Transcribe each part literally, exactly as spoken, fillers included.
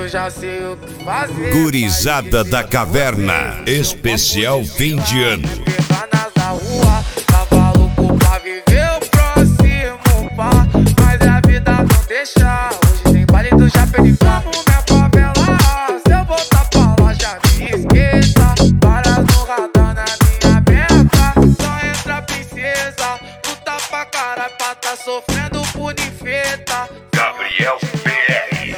Eu já sei o que fazer. Gurizada da Caverna, especial fim de ano. Na rua, tava louco pra viver o próximo par, mas a vida não deixa. Hoje tem baile do Japeri, como minha favela. Se eu voltar pra lá, já me esqueça. Para no radar na minha meta. Só entra princesa, luta pra caralho pra tá sofrendo por infeta. Gabriel P R.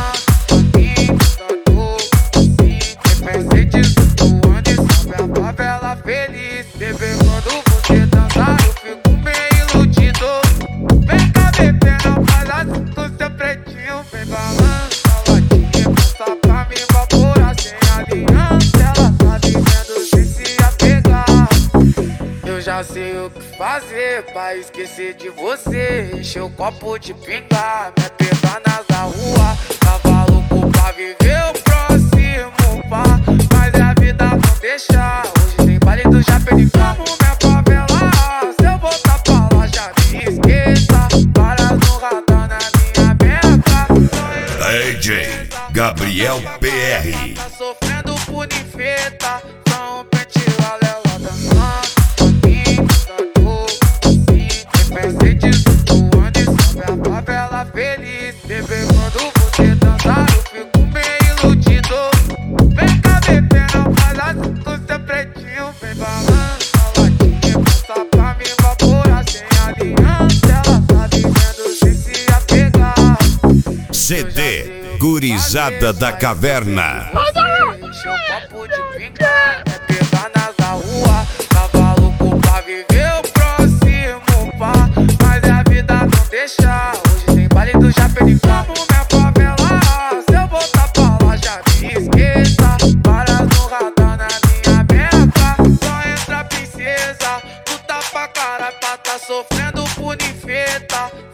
Feliz, bebê, quando você dançar eu fico meio iludido. Vem cá, bebê, não faz assim com seu pretinho. Vem balança a latinha, passa pra mim evaporar sem aliança. Ela tá vivendo sem se apegar. Eu já sei o que fazer pra esquecer de você. Encher o copo de pingar, me pegar nas rua. Tava louco pra viver o próximo par, mas a vida não deixa. Baile do Japeri, como minha favela. Se eu voltar pra lá, já me esqueça. Para no radar na minha meta. D J Gabriel P R. Tá sofrendo por infeta. Só um pente lá, ela dançando. Comigo, tá louco assim. Pensei disso, onde sobe a favela feliz. Bebê, quando você dançar eu fico meio iludido. Vem cá, bebê, não faz assim com seu pretinho. Vem balança a latinha, passa pra me evaporar sem aliança. Ela tá vivendo sem se apegar. C D Gurizada da Caverna. Encheu o copo de pingar, é pegar nas rua. Tava louco pra viver o próximo par, mas a vida não deixa. Hoje tem baile do Japeri, como minha favela. Se eu voltar pra lá, já me esqueça. Para no radar na minha meta. Só entra princesa, luta pra caralho pra tá sofrendo por infeta.